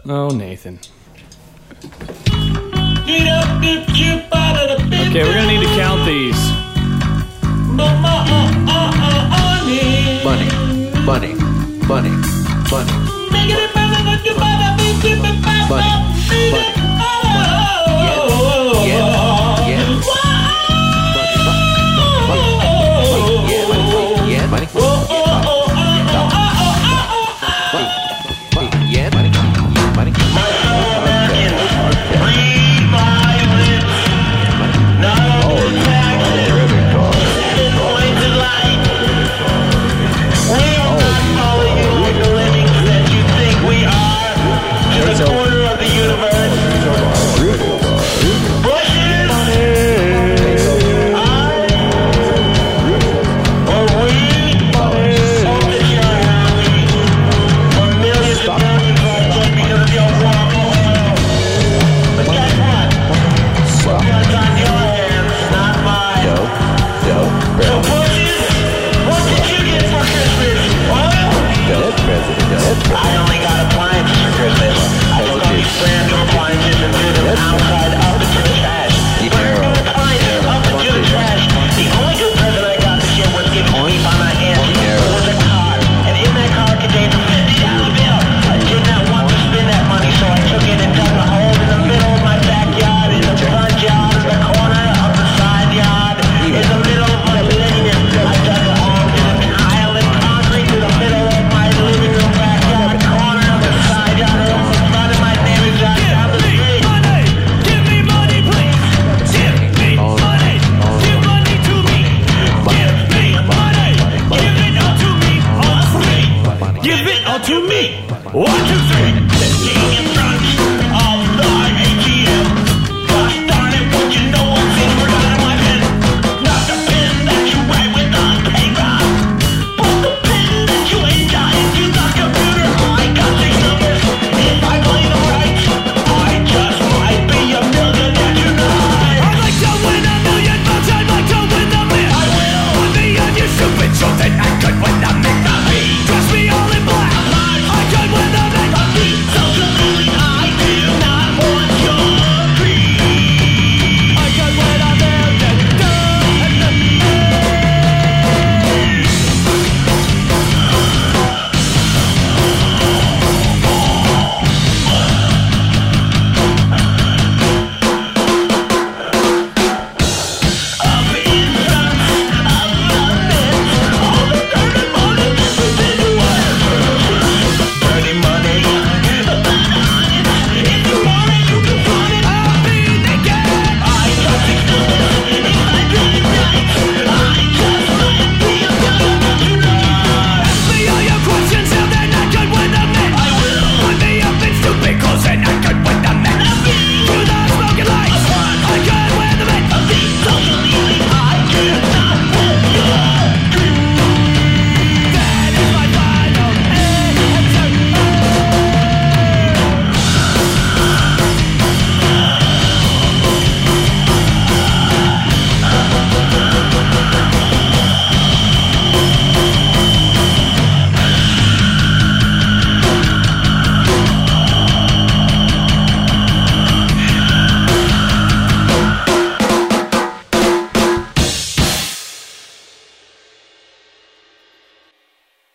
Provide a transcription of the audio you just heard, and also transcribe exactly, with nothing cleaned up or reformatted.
Oh, Nathan. Okay, we're gonna need to count these. Money, money, money, money. Money, money. Yeah, yeah, yeah. Money, yeah, money, yeah, money, money, money. I only got appliances for Christmas. I took all these brand new appliances and threw them outside up into the trash. Brand new appliances up into the trash. The only good present I got this year was given to me by my aunt. It was a car, and in that car contained a fifty dollar bill. I did not want to spend that money, so I took it and dug a hole in the middle of my backyard, in the front yard, in the corner of the side yard, in the middle of my living room. I dug a hole in an aisle in concrete in the middle of my living room. To me. One, two, three.